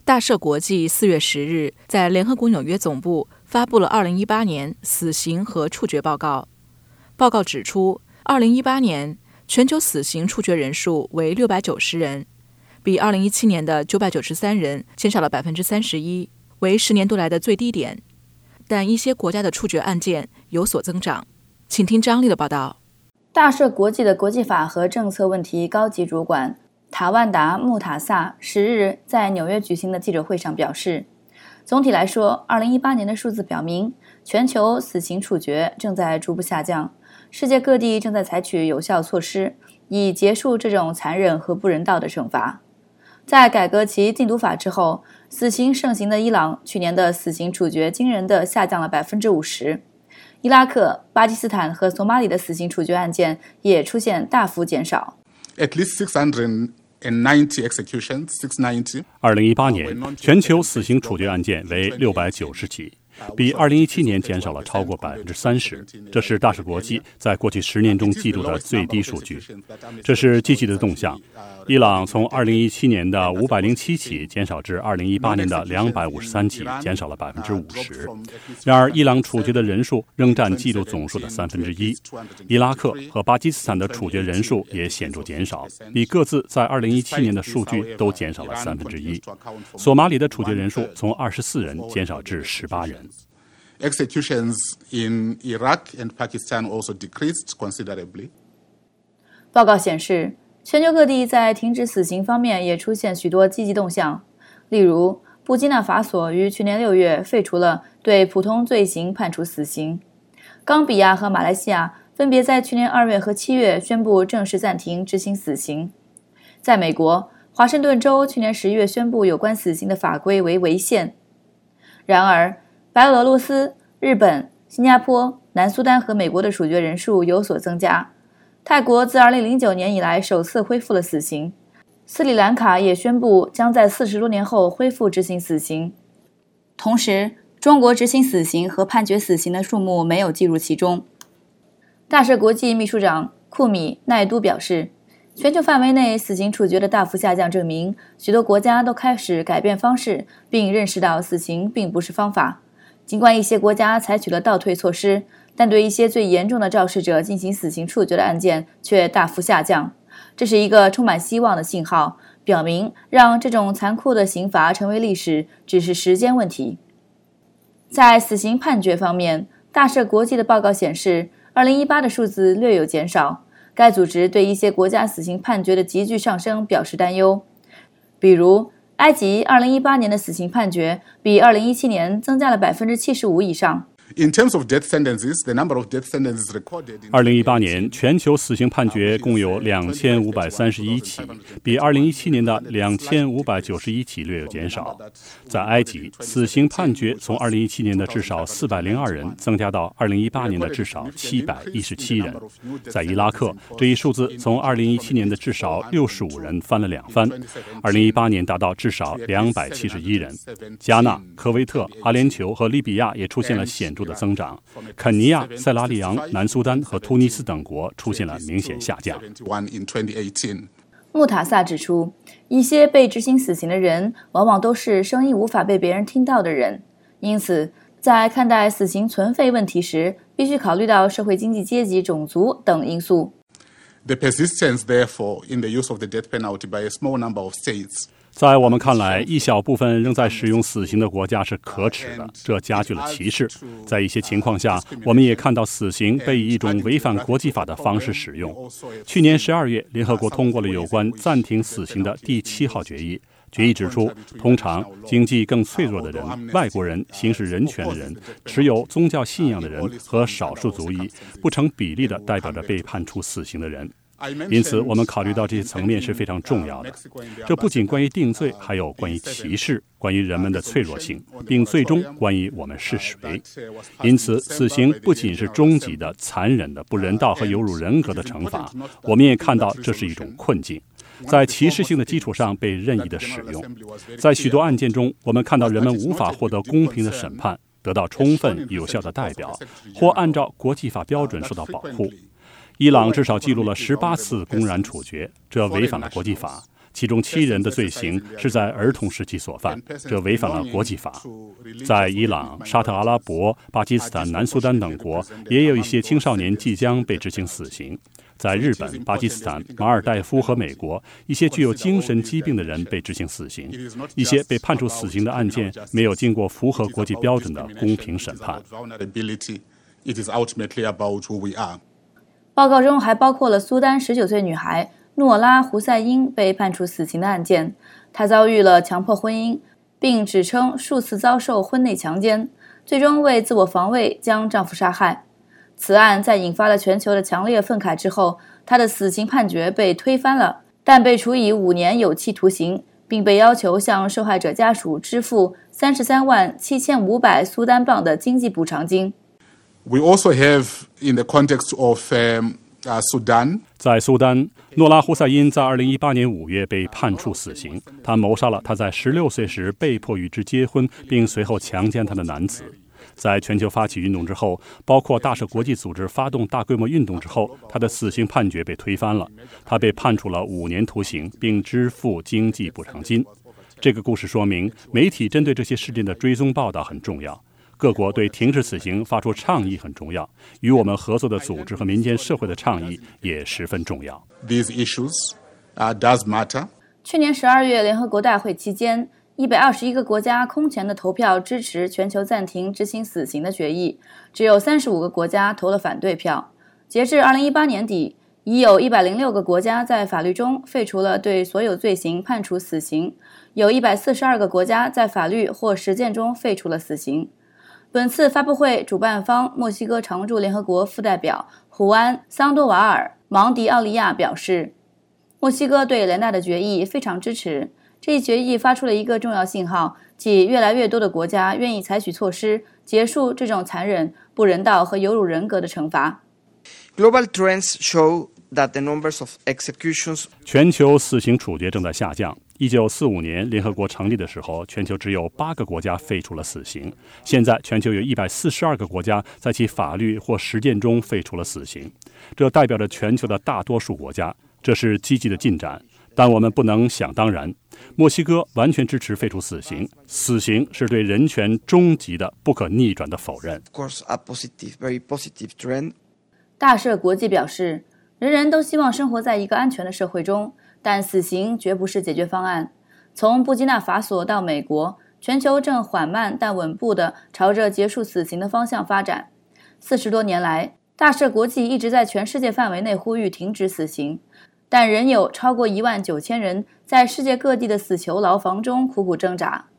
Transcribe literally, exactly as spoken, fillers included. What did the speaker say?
大赦国际四月十日在联合国纽约总部发布了二零一八年死刑和处决报告。报告指出，二零一八年全球死刑处决人数为六百九十人，比二零一七年的九百九十三人减少了百分之三十一，为十年多来的最低点。但一些国家的处决案件有所增长。请听张丽的报道。 大赦国际的国际法和政策问题高级主管塔万达·穆塔萨十日在纽约举行的记者会上表示，总体来说，二零一八年的数字表明，全球死刑处决正在逐步下降，世界各地正在采取有效措施，以结束这种残忍和不人道的惩罚。在改革其禁毒法之后，死刑盛行的伊朗去年的死刑处决惊人地下降了 百分之五十， 伊拉克、巴基斯坦和索马里的死刑处决案件也出现大幅减少。 At least six hundred ninety executions, six ninety。 二零一八年全球死刑处决案件为六百九十起，比二零一七年减少了超过百分之三十，这是大赦国际在过去十年中记录的最低数据。这是积极的动向。伊朗从二零一七年的五百零七起减少至二零一八年的两百五十三起，减少了百分之五十。然而，伊朗处决的人数仍占记录总数的三分之一。伊拉克和巴基斯坦的处决人数也显著减少，比各自在二零一七年的数据都减少了三分之一。索马里的处决人数从二十四人减少至十八人。 Executions in Iraq and Pakistan also decreased considerably. 报告显示，全球各地在停止死刑方面也出现许多积极动向。例如，布基纳法索于去年六月废除了对普通罪行判处死刑。冈比亚和马来西亚分别在去年二月和七月宣布正式暂停执行死刑。在美国，华盛顿州去年十月宣布有关死刑的法规为违宪。然而，白俄罗斯、日本、新加坡、南苏丹和美国的处决人数有所增加。泰国自二零零九年以来首次恢复了死刑，斯里兰卡也宣布将在四十多年后恢复执行死刑。同时，中国执行死刑和判决死刑的数目没有计入其中。大赦国际秘书长库米奈都表示，全球范围内死刑处决的大幅下降证明，许多国家都开始改变方式，并认识到死刑并不是方法。尽管一些国家采取了倒退措施，但对一些最严重的肇事者进行死刑处决的案件却大幅下降。这是一个充满希望的信号，表明让这种残酷的刑罚成为历史只是时间问题。在死刑判决方面，大赦国际的报告显示，二零一八的数字略有减少。该组织对一些国家死刑判决的急剧上升表示担忧，比如埃及二零一八年的死刑判决比二零一七年增加了 百分之七十五 以上。 In terms of death sentences, the number of death sentences recorded in 二零一八年全球死刑判决共有两千五百三十一起，比二零一七年的两千五百九十一起略有减少。在埃及，死刑判决从二零一七年的至少四百零二人增加到二零一八年的至少七百一十七人。在伊拉克，这一数字从二零一七年的至少六十五人翻了两番，二零一八年达到至少两百七十一人。加纳、科威特、阿联酋和利比亚也出现了显著的增长，肯尼亚、塞拉利昂、南苏丹和突尼斯等国出现了明显下降。 穆塔萨指出，一些被执行死刑的人往往都是声音无法被别人听到的人，因此在看待死刑存废问题时，必须考虑到社会经济阶级、种族等因素。 The persistence, therefore, in the use of the death penalty by a small number of states 在我们看来，一小部分仍在使用死刑的国家是可耻的，这加剧了歧视。在一些情况下，我们也看到死刑被以一种违反国际法的方式使用。去年十二月，联合国通过了有关暂停死刑的第七号决议。决议指出，通常经济更脆弱的人、外国人、行使人权的人、持有宗教信仰的人和少数族裔，不成比例地代表着被判处死刑的人。因此，我们考虑到这些层面是非常重要的。这不仅关于定罪，还有关于歧视，关于人们的脆弱性，并最终关于我们是谁。因此，死刑不仅是终极的、残忍的、不人道和有辱人格的惩罚，我们也看到这是一种困境，在歧视性的基础上被任意的使用。在许多案件中，我们看到人们无法获得公平的审判，得到充分有效的代表，或按照国际法标准受到保护。伊朗至少记录了十八次公然处决，这违反了国际法。 其中七人的罪行是在儿童时期所犯，这违反了国际法。在伊朗、沙特阿拉伯、巴基斯坦、南苏丹等国，也有一些青少年即将被执行死刑。在日本、巴基斯坦、马尔代夫和美国，一些具有精神疾病的人被执行死刑。一些被判处死刑的案件没有经过符合国际标准的公平审判。 报告中还包括了苏丹十九岁女孩诺拉·胡塞因被判处死刑的案件。她遭遇了强迫婚姻，并指称数次遭受婚内强奸，最终为自我防卫将丈夫杀害。此案在引发了全球的强烈愤慨之后，她的死刑判决被推翻了，但被处以五年有期徒刑，并被要求向受害者家属支付三十三万七千五百苏丹镑的经济补偿金。 We also have, in the context of um, uh, Sudan, 在苏丹，诺拉·胡塞因在二零一八年五月被判处死刑。他谋杀了他在十六岁时被迫与之结婚，并随后强奸他的男子。在全球发起运动之后，包括大赦国际组织发动大规模运动之后，他的死刑判决被推翻了。他被判处了五年徒刑，并支付经济补偿金。这个故事说明，媒体针对这些事件的追踪报道很重要。各国对停止死刑发出倡议很重要，与我们合作的组织和民间社会的倡议也十分重要。 These issues, uh, does matter. 去年十二月联合国大会期间，一百二十一个国家空前的投票支持全球暂停执行死刑的决议，只有三十五个国家投了反对票。截至二零一八年底，已有一百零六个国家在法律中废除了对所有罪行判处死刑，有一百四十二个国家在法律或实践中废除了死刑。本次发布会主办方墨西哥常驻联合国副代表胡安·桑多瓦尔·芒迪奥利亚表示，墨西哥对联大的决议非常支持。这一决议发出了一个重要信号，即越来越多的国家愿意采取措施，结束这种残忍、不人道和有辱人格的惩罚。 Global trends show that the numbers of executions 全球死刑处决正在下降。一九四五年联合国成立的时候，全球只有八个国家废除了死刑。现在全球有一百四十二个国家在其法律或实践中废除了死刑，这代表着全球的大多数国家，这是积极的进展。但我们不能想当然，墨西哥完全支持废除死刑，死刑是对人权终极的不可逆转的否认。 Of course, a positive, very positive trend. 大赦国际表示，人人都希望生活在一个安全的社会中，但死刑绝不是解决方案。从布基纳法索到美国，全球正缓慢但稳步地朝着结束死刑的方向发展。四十多年来，大赦国际一直在全世界范围内呼吁停止死刑，但仍有超过一万九千人在世界各地的死囚牢房中苦苦挣扎。